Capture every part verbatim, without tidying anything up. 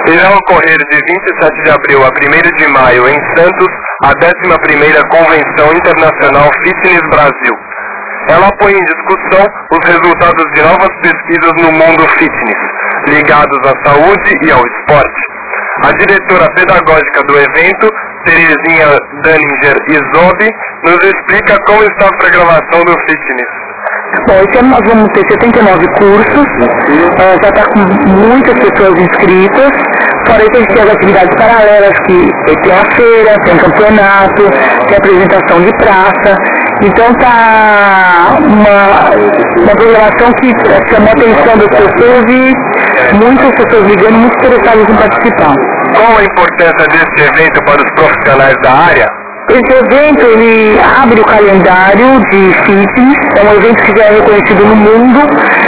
Irá ocorrer de vinte e sete de abril a primeiro de maio em Santos a décima primeira Convenção Internacional Fitness Brasil. Ela põe em discussão os resultados de novas pesquisas no mundo fitness, ligados à saúde e ao esporte. A diretora pedagógica do evento, Terezinha Danninger Isobe, nos explica como está a programação do fitness. Bom, esse ano nós vamos ter setenta e nove cursos, é, já está com muitas pessoas inscritas, fora isso a gente tem as atividades paralelas, que tem a feira, tem campeonato, tem apresentação de praça, então está uma, uma programação que chamou a atenção das pessoas e muitas pessoas ligando, muito interessadas em participar. Qual a importância deste evento para os profissionais da área? Esse evento, ele abre o calendário de fitness, é um evento que já é reconhecido no mundo,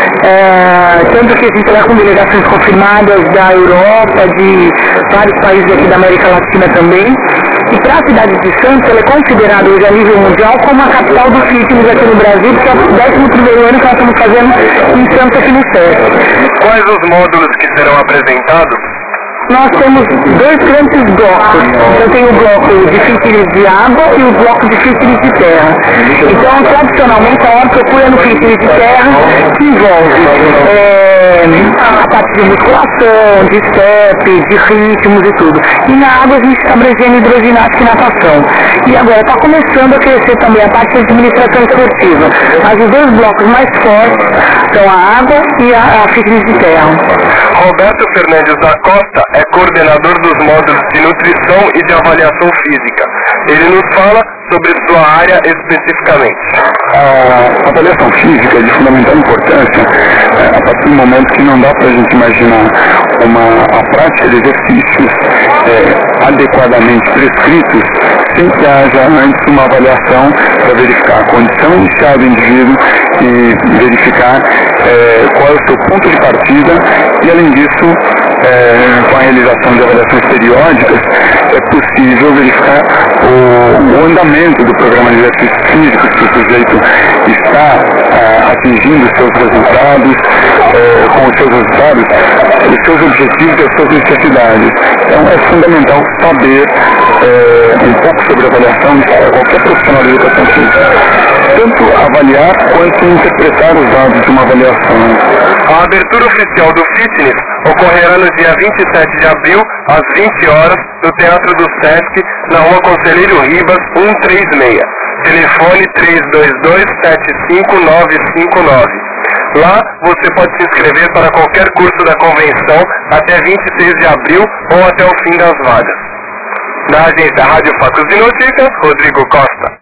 é, tanto que a gente está com delegações confirmadas da Europa, de vários países aqui da América Latina também. E para a cidade de Santos, ela é considerada hoje a nível mundial como a capital do fitness aqui no Brasil, porque é o décimo primeiro ano que nós estamos fazendo em Santos aqui no SESC. Quais os módulos que serão apresentados? Nós temos dois grandes blocos. Então tem o bloco de fitness de água e o bloco de fitness de terra. Então, tradicionalmente, a hora procura no fitness de terra que envolve é, a parte de musculação, de step, de ritmos e tudo. E na água a gente está abrangendo hidroginástica e natação. E agora está começando a crescer também a parte de administração esportiva. Mas os dois blocos mais fortes são a água e a, a fitness de terra. Roberto Fernandes da Costa é coordenador dos módulos de nutrição e de avaliação física. Ele nos fala sobre sua área especificamente. A avaliação física é de fundamental importância é, a partir do momento que não dá para a gente imaginar uma, a prática de exercícios é, adequadamente prescritos sem que haja antes uma avaliação para verificar a condição inicial do indivíduo e verificar é, qual é o seu ponto de partida e, além disso, é, com a realização de avaliações periódicas, é possível verificar o, o andamento do programa de exercícios físicos, se o sujeito está é, atingindo os seus resultados, é, com os seus resultados, os seus objetivos e as suas necessidades. Então é fundamental saber é, um pouco sobre a avaliação para qualquer profissional de educação física. Tanto avaliar quanto interpretar os dados de uma avaliação. A abertura oficial do fitness ocorrerá no dia vinte e sete de abril, às vinte horas, no Teatro do Sesc, na Rua Conselheiro Ribas, cento e trinta e seis. Telefone três dois dois, sete cinco nove cinco nove. Lá você pode se inscrever para qualquer curso da convenção até vinte e seis de abril ou até o fim das vagas. Da agência Rádio Facos de Notícias, Rodrigo Costa.